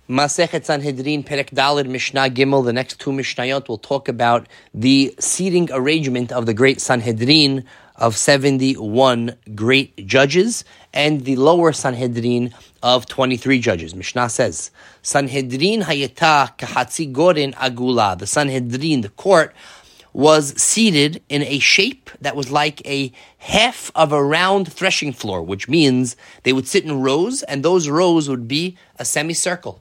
Masechet Sanhedrin, Perek Daled, Mishnah Gimel, the next two Mishnayot will talk about the seating arrangement of the great Sanhedrin of 71 great judges and the lower Sanhedrin of 23 judges. Mishnah says, Sanhedrin hayeta kahatzi goren agula. The Sanhedrin, the court, was seated in a shape that was like a half of a round threshing floor, which means they would sit in rows, and those rows would be a semicircle.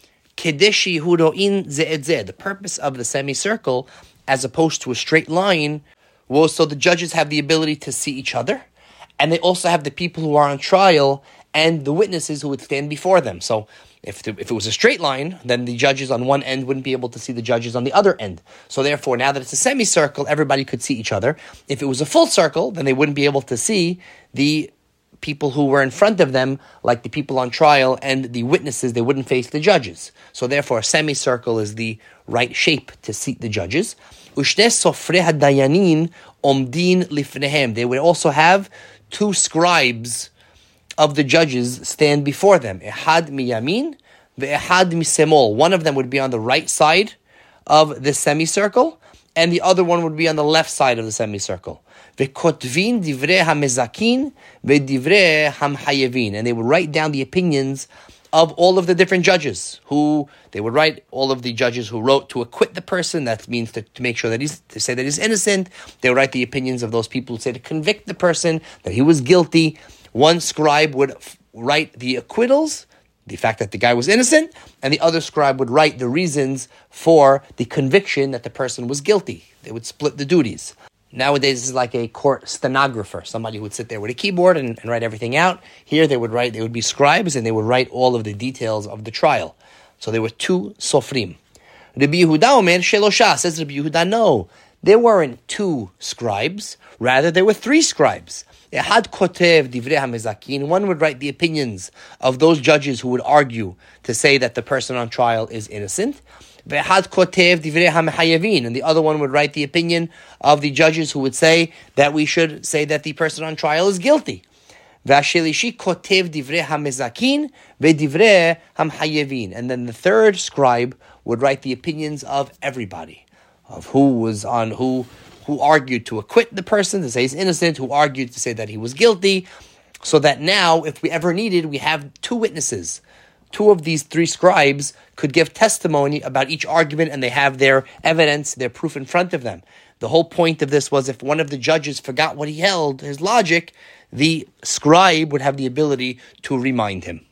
Kedeshi huroin ze'edzeh. The purpose of the semicircle, as opposed to a straight line, was so the judges have the ability to see each other, and they also have the people who are on trial and the witnesses who would stand before them. So if it was a straight line, then the judges on one end wouldn't be able to see the judges on the other end. So therefore, now that it's a semicircle, everybody could see each other. If it was a full circle, then they wouldn't be able to see the people who were in front of them, like the people on trial and the witnesses. They wouldn't face the judges. So therefore, a semicircle is the right shape to seat the judges. Ushne sofrei hadayanin omdin lifnehem. They would also have two scribes of the judges stand before them. Ehad miyamin ve'ehad misemol. One of them would be on the right side of the semicircle, and the other one would be on the left side of the semicircle. Ve'kotvin divrei hamezakin ve'divrei hamhayevin. And they would write down the opinions of all of the different judges. They would write all of the judges who wrote to acquit the person. That means to make sure that to say that he's innocent. They would write the opinions of those people who say to convict the person, that he was guilty. One scribe would write the acquittals, the fact that the guy was innocent, and the other scribe would write the reasons for the conviction that the person was guilty. They would split the duties. Nowadays, this is like a court stenographer, somebody who would sit there with a keyboard and write everything out. Here, they would be scribes, and they would write all of the details of the trial. So there were two sofrim. Rabbi Yehuda omer shelosha. Says Rabbi Yehuda, no, there weren't two scribes. Rather, there were three scribes. Ehad kotev divrei hamezakin. One would write the opinions of those judges who would argue to say that the person on trial is innocent. Ve'ehad kotev divrei hamehayevin. And the other one would write the opinion of the judges who would say that we should say that the person on trial is guilty. Ve'ashelishi kotev divrei hamezakin ve'divrei hamhayevin. And then the third scribe would write the opinions of everybody, of who argued to acquit the person, to say he's innocent, who argued to say that he was guilty, so that now, if we ever needed, we have two witnesses. Two of these three scribes could give testimony about each argument, and they have their evidence, their proof in front of them. The whole point of this was if one of the judges forgot what he held, his logic, the scribe would have the ability to remind him.